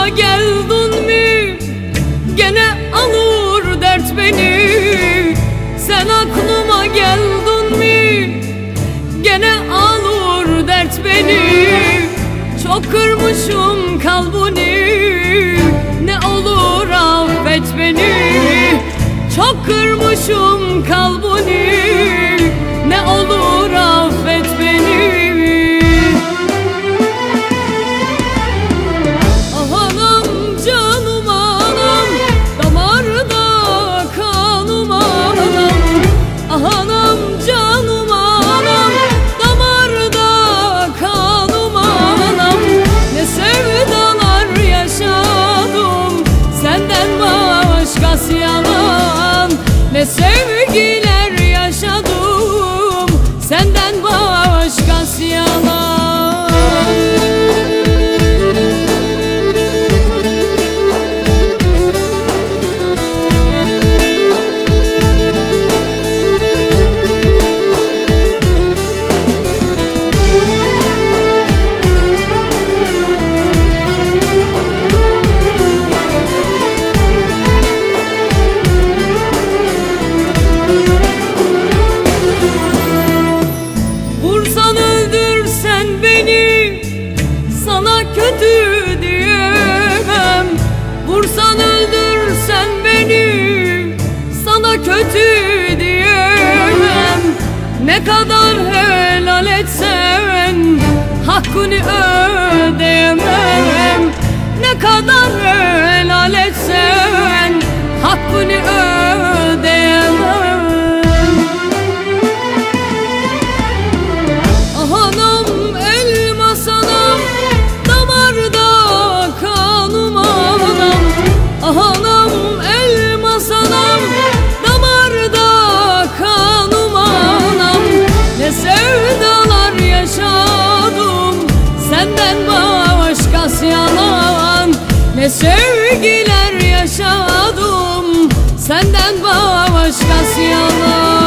aklıma geldin mi? Gene alır dert beni. Sen aklıma geldin mi? Gene alır dert beni. Çok kırmışım kalbini, ne olur affet beni. Çok kırmışım kalbini, ne olur affet beni. Ah anam canım anam, damarda kanım anam. Ah anam canım anam, damarda kanım anam. Ne sevdalar yaşadım, senden başkası yalan. Ne sevgiler yaşadım, senden başkası yalan. Vursan öldürsen beni, sana kötü diyemem. Vursan öldürsen beni, sana kötü diyemem. Ne kadar helal etsen, hakkını ödeyemem. Ne kadar helal etsen, hakkını ödeyemem. Anam elmas anam, damarda kanım anam. Anam elmas anam, damarda kanım anam. Ne sevdalar yaşadım, senden başkası yalan. Ne sevgiler yaşadım, senden başkası yalan.